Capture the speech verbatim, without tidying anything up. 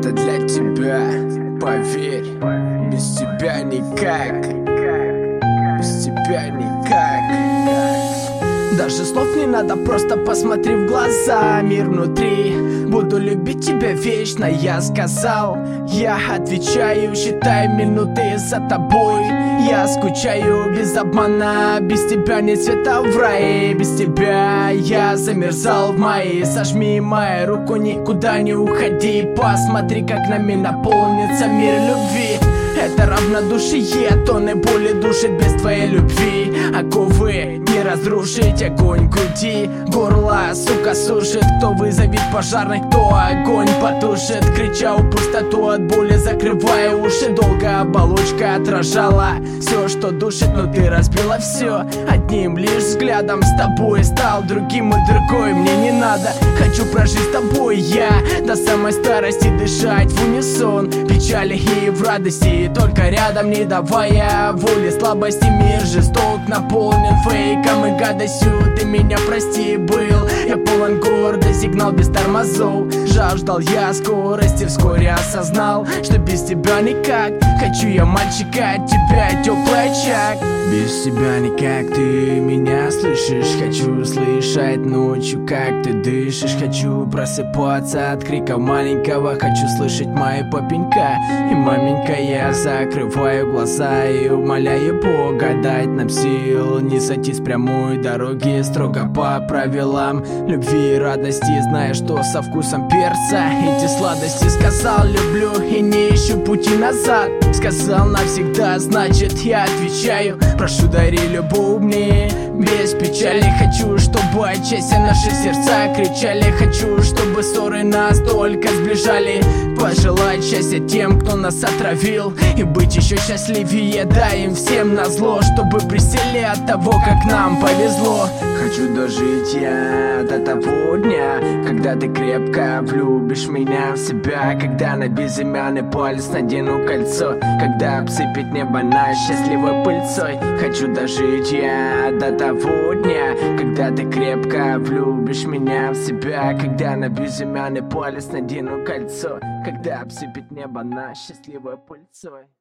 Это для тебя, поверь, без тебя никак, без тебя никак. Даже слов не надо, просто посмотри в глаза. Мир внутри, буду любить тебя вечно, я сказал. Я отвечаю, считай минуты за тобой. Я скучаю без обмана, без тебя нет света в рае. Без тебя я замерзал в мае. Сожми мою руку, никуда не уходи. Посмотри, как нами наполнится мир любви. Это равнодушие, тонны боли душит без твоей любви. Оковы не разрушить, огонь в груди. Горло, сука, сушит. Кто вызовет пожарных, кто огонь потушит. Крича в пустоту от боли, закрывая уши. Долго оболочка отражала все, что душит, но ты разбила все. Одним лишь взглядом с тобой стал другим и другой. Мне не надо, хочу прожить с тобой я до самой старости, дышать в унисон. Печали и в радости, только рядом, не давая воли слабости. Мир жесток, наполнен фейком и гадостью. Ты меня прости, был я полон гордости, сигнал без тормозов. Жаждал я скорости, вскоре осознал, что без тебя никак. Хочу я мальчика, от тебя теплый очаг. Без тебя никак, ты меня слышишь. Хочу слышать ночью, как ты дышишь. Хочу просыпаться от крика маленького. Хочу слышать мои папенька и маменька. Я закрываю глаза и умоляю Бога дать нам сил не сойти с прямой дороги, строго по правилам любви и радости, зная, что со вкусом перца эти сладости. Сказал люблю и не ищу пути назад. Сказал навсегда, значит я отвечаю. Прошу, дари любовь мне без печали. Хочу, чтобы от счастья наши сердца кричали. Хочу, чтобы ссоры нас только сближали. Пожелать счастья тем, кто нас отравил, и быть еще счастливее, дай им всем назло, чтобы присели от того, как нам повезло. Хочу дожить я до того дня, когда ты крепко влюбишь меня в себя. Когда на безымянный палец надену кольцо, когда обсыпет небо нас счастливой пыльцой. Хочу дожить я до того дня, когда ты крепко влюбишь меня в себя. Когда на безымянный палец надену кольцо, когда обсыпет небо нас счастливой пыльцой.